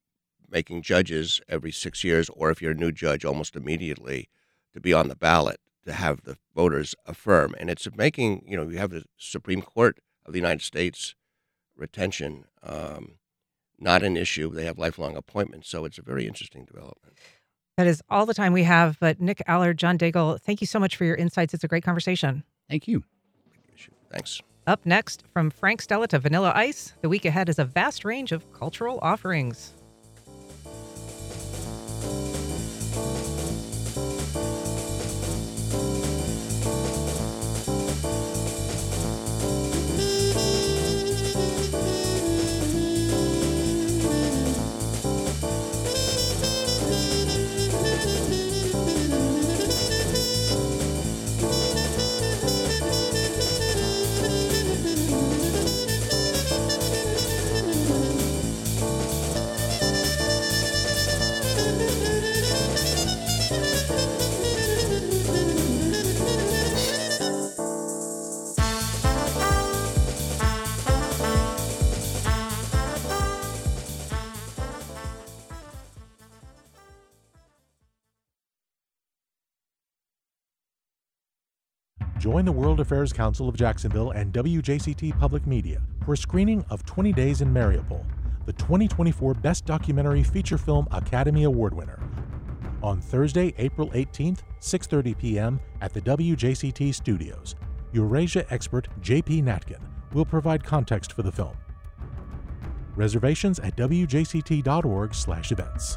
Speaker 5: making judges every six years, or if you're a new judge, almost immediately, to be on the ballot, to have the voters affirm. And it's making, you know, you have the Supreme Court of the United States retention um, not an issue. They have lifelong appointments, so it's a very interesting development.
Speaker 1: That is all the time we have. But Nick Allard, John Daigle, thank you so much for your insights. It's a great conversation.
Speaker 4: Thank you.
Speaker 5: Thanks.
Speaker 1: Up next, from Frank Stella to Vanilla Ice, the week ahead is a vast range of cultural offerings.
Speaker 6: Join the World Affairs Council of Jacksonville and W J C T Public Media for a screening of twenty days in Mariupol, the twenty twenty-four Best Documentary Feature Film Academy Award winner. On Thursday, April eighteenth, six thirty p.m. at the W J C T studios, Eurasia expert J P Natkin will provide context for the film. Reservations at w j c t dot org slash events.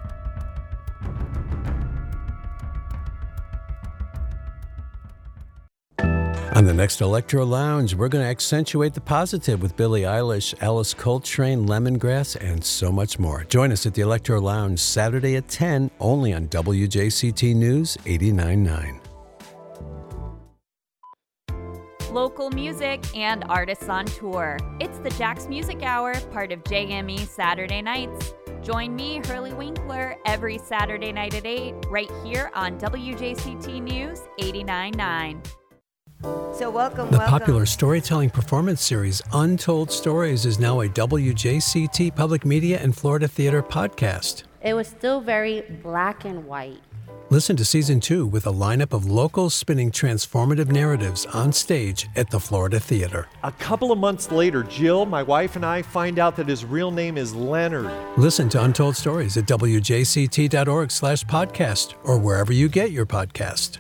Speaker 7: On the next Electro Lounge, we're going to accentuate the positive with Billie Eilish, Alice Coltrane, Lemongrass, and so much more. Join us at the Electro Lounge Saturday at ten, only on W J C T News eighty-nine point nine.
Speaker 8: local music, and artists on tour. It's the Jax Music Hour, part of J M E Saturday Nights. Join me, Hurley Winkler, every Saturday night at eight, right here on W J C T News eighty-nine point nine.
Speaker 9: So welcome,
Speaker 7: The
Speaker 9: welcome.
Speaker 7: popular storytelling performance series Untold Stories is now a W J C T Public Media and Florida Theater podcast.
Speaker 9: It was still very black and white.
Speaker 7: Listen to season two with a lineup of locals spinning transformative narratives on stage at the Florida Theater.
Speaker 10: A couple of months later, Jill, my wife, and I find out that his real name is Leonard.
Speaker 7: Listen to Untold Stories at W J C T dot org slash podcast or wherever you get your podcast.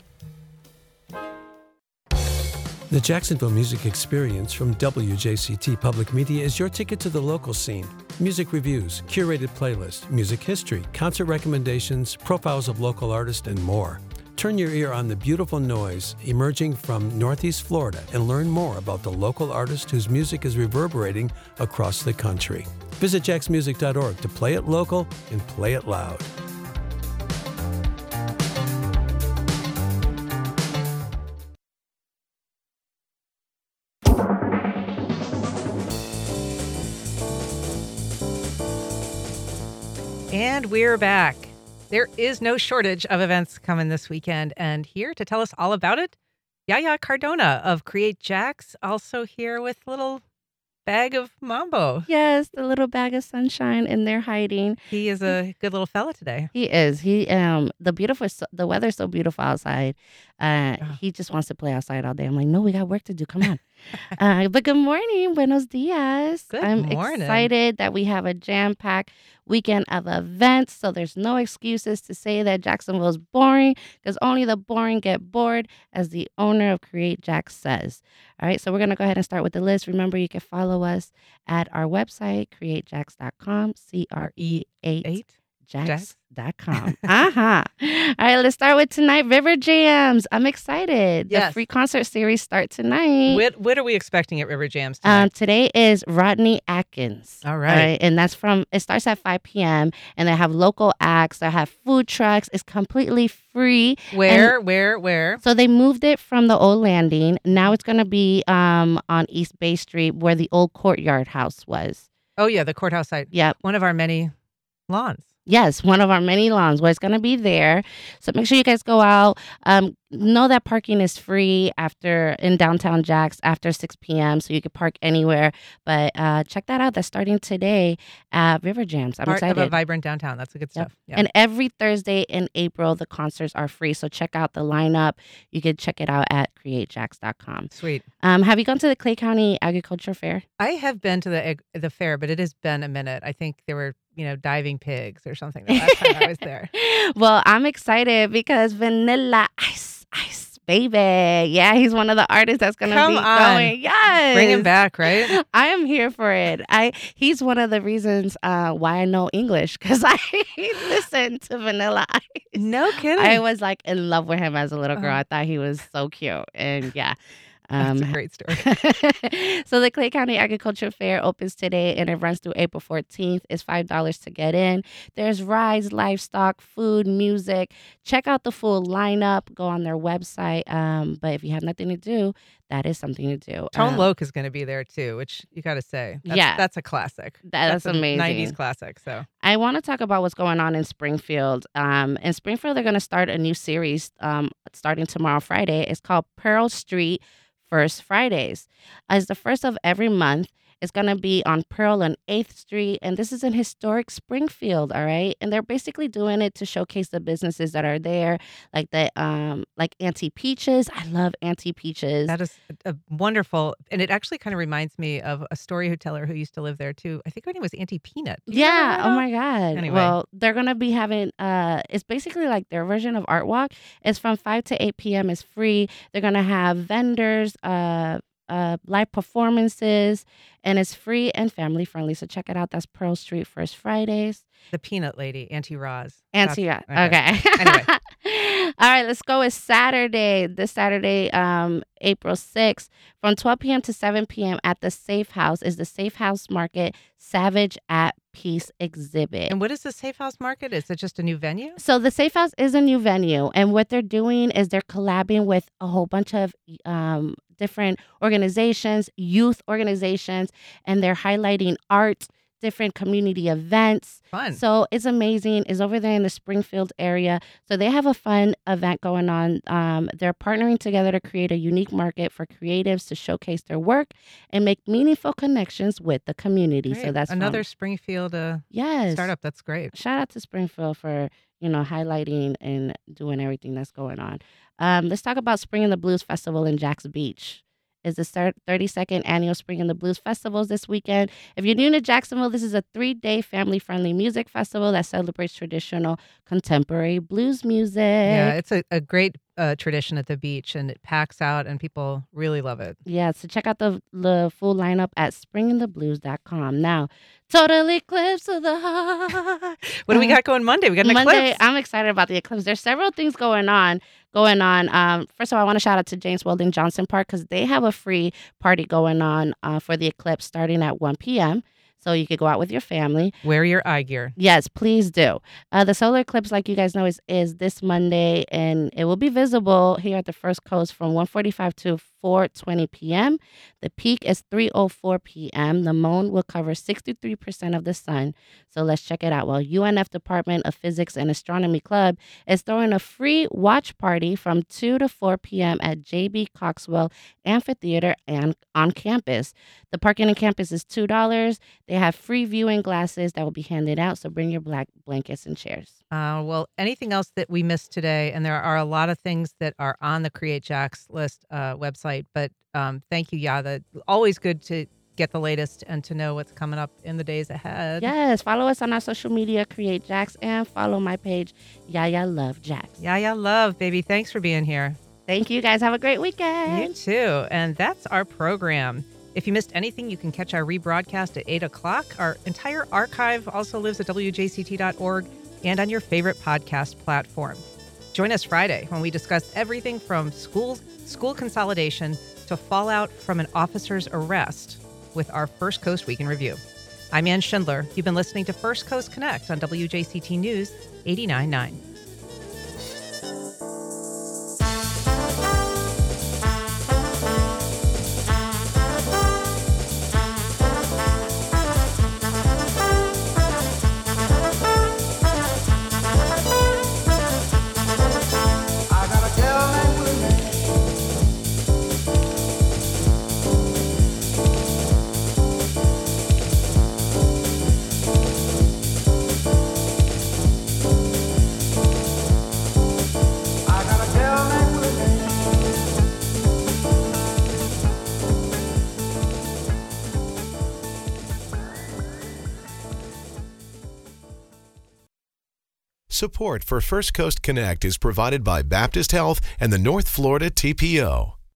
Speaker 7: The Jacksonville Music Experience from W J C T Public Media is your ticket to the local scene. Music reviews, curated playlists, music history, concert recommendations, profiles of local artists, and more. Turn your ear on the beautiful noise emerging from Northeast Florida and learn more about the local artist whose music is reverberating across the country. Visit jax music dot org to play it local and play it loud.
Speaker 1: And we're back. There is no shortage of events coming this weekend. And here to tell us all about it, Yaya Cardona of Create Jax, also here with a little bag of mambo.
Speaker 11: Yes, the little bag of sunshine in there hiding.
Speaker 1: He is a good little fella today.
Speaker 11: He is. He um the beautiful the weather's so beautiful outside. Uh,
Speaker 1: Oh.
Speaker 11: he just wants to play outside all day. I'm like, no, we got work to do. Come on. uh, but good morning, buenos dias.
Speaker 1: Good
Speaker 11: I'm
Speaker 1: morning.
Speaker 11: excited that we have a jam-packed weekend of events. So there's no excuses to say that Jacksonville is boring, because only the boring get bored, as the owner of Create Jax says. All right, so we're gonna go ahead and start with the list. Remember, you can follow us at our website, create jax dot com, C R E eight.
Speaker 1: Eight.
Speaker 11: jax dot com. uh-huh. All right, let's start with tonight. River Jams. I'm excited. The
Speaker 1: Yes.
Speaker 11: free concert series start tonight.
Speaker 1: What, what are we expecting at River Jams tonight?
Speaker 11: Um, today is Rodney Atkins.
Speaker 1: All right.
Speaker 11: And that's from, it starts at five p.m. and they have local acts. They have food trucks. It's completely free.
Speaker 1: where, where, where?
Speaker 11: So they moved it from the old landing. Now it's going to be um on East Bay Street where the old Courtyard House was.
Speaker 1: Oh, yeah, the courthouse site.
Speaker 11: Yep.
Speaker 1: One of our many lawns.
Speaker 11: Yes, one of our many lawns where it's going to be there. So make sure you guys go out. Um, know that parking is free after in downtown Jax after six p.m. So you can park anywhere. But uh, check that out. That's starting today at River Jams. I'm
Speaker 1: Part
Speaker 11: excited.
Speaker 1: of a vibrant downtown. That's the good
Speaker 11: Yep.
Speaker 1: stuff. Yeah.
Speaker 11: And every Thursday in April, the concerts are free. So check out the lineup. You can check it out at create jax dot com.
Speaker 1: Sweet.
Speaker 11: Um, have you gone to the Clay County Agriculture Fair?
Speaker 1: I have been to the ag- the fair, but it has been a minute. I think there were, you know, diving pigs or something the last time I was there.
Speaker 11: Well, I'm excited because Vanilla Ice, Ice, baby. Yeah, he's one of the artists that's going to
Speaker 1: Come
Speaker 11: be
Speaker 1: on.
Speaker 11: going. Yes.
Speaker 1: Bring him back, right?
Speaker 11: I am here for it. I He's one of the reasons uh, why I know English, because I listened to Vanilla Ice.
Speaker 1: No kidding.
Speaker 11: I was like in love with him as a little girl.
Speaker 1: Uh-huh.
Speaker 11: I thought he was so cute. And yeah.
Speaker 1: That's
Speaker 11: Um,
Speaker 1: a great story.
Speaker 11: so the Clay County Agriculture Fair opens today and it runs through April fourteenth. It's five dollars to get in. There's rides, livestock, food, music. Check out the full lineup. Go on their website. Um, but if you have nothing to do, that is something to do.
Speaker 1: Tone
Speaker 11: Um,
Speaker 1: Loc is going to be there too, which you got to say. That's,
Speaker 11: Yeah.
Speaker 1: That's a classic.
Speaker 11: That's
Speaker 1: a
Speaker 11: amazing.
Speaker 1: nineties classic. So
Speaker 11: I want to talk about what's going on in Springfield. Um, in Springfield, they're going to start a new series um, starting tomorrow, Friday. It's called Pearl Street First Fridays. As the first of every month, it's going to be on Pearl and eighth Street. And this is in historic Springfield, all right? And they're basically doing it to showcase the businesses that are there, like the um, like Auntie Peaches. I love Auntie Peaches.
Speaker 1: that is a, a wonderful, and it actually kind of reminds me of a storyteller who used to live there too. I think her name was Auntie Peanut. Do you remember
Speaker 11: Yeah.
Speaker 1: that?
Speaker 11: Oh my God.
Speaker 1: Anyway.
Speaker 11: Well, they're gonna be having uh it's basically like their version of Art Walk. It's from five to eight p.m. It's free. They're gonna have vendors, uh uh live performances, and it's free and family friendly. So check it out. That's Pearl Street First Fridays.
Speaker 1: The Peanut Lady, Auntie Roz.
Speaker 11: Auntie,
Speaker 1: That's-
Speaker 11: okay.
Speaker 1: Anyway.
Speaker 11: All right, let's go with Saturday. This Saturday, um, April sixth, from twelve p.m. to seven p.m. at the Safe House is the Safe House Market Savage at Peace exhibit.
Speaker 1: And what is the Safe House Market? Is it just a new venue?
Speaker 11: So the Safe House is a new venue, and what they're doing is they're collabing with a whole bunch of um, different organizations, youth organizations, and they're highlighting art, different community events.
Speaker 1: Fun.
Speaker 11: So it's amazing. It's over there in the Springfield area. So they have a fun event going on. Um, they're partnering together to create a unique market for creatives to showcase their work and make meaningful connections with the community.
Speaker 1: Great.
Speaker 11: So that's
Speaker 1: another
Speaker 11: fun.
Speaker 1: Springfield uh,
Speaker 11: yes.
Speaker 1: startup. That's great.
Speaker 11: Shout out to Springfield for, you know, highlighting and doing everything that's going on. Um, let's talk about Spring in the Blues Festival in Jax Beach. Is the thirty-second annual Spring in the Blues Festivals this weekend. If you're new to Jacksonville, this is a three-day family-friendly music festival that celebrates traditional contemporary blues music.
Speaker 1: Yeah, it's a, a great uh, tradition at the beach, and it packs out, and people really love it.
Speaker 11: Yeah, so check out the, the full lineup at spring in the blues dot com. Now, total eclipse of the heart.
Speaker 1: What do we got going Monday? We got an
Speaker 11: Monday,
Speaker 1: eclipse.
Speaker 11: I'm excited about the eclipse. There's several things going on. Going on. Um, first of all, I want to shout out to James Weldon Johnson Park because they have a free party going on uh, for the eclipse starting at one p.m. So you could go out with your family.
Speaker 1: Wear your eye gear.
Speaker 11: Yes, please do. Uh, the solar eclipse, like you guys know, is, is this Monday, and it will be visible here at the First Coast from one forty-five to four twenty p.m. The peak is three oh four p.m. The moon will cover sixty-three percent of the sun. So let's check it out. Well, U N F Department of Physics and Astronomy Club is throwing a free watch party from two to four p.m. at J B Coxwell Amphitheater and on campus. The parking on campus is two dollars. They have free viewing glasses that will be handed out, so bring your black blankets and chairs.
Speaker 1: Uh, well, anything else that we missed today, and there are a lot of things that are on the Create Jax list uh, website, but um, thank you, Yada. Always good to get the latest and to know what's coming up in the days ahead.
Speaker 11: Yes, follow us on our social media, Create Jax, and follow my page, Yaya Love Jax.
Speaker 1: Yaya Love, baby. Thanks for being here.
Speaker 11: Thank you, guys. Have a great weekend.
Speaker 1: You too. And that's our program. If you missed anything, you can catch our rebroadcast at eight o'clock. Our entire archive also lives at W J C T dot org and on your favorite podcast platform. Join us Friday when we discuss everything from school, school consolidation to fallout from an officer's arrest with our First Coast Week in Review. I'm Ann Schindler. You've been listening to First Coast Connect on W J C T News eighty-nine point nine.
Speaker 12: Support for First Coast Connect is provided by Baptist Health and the North Florida T P O.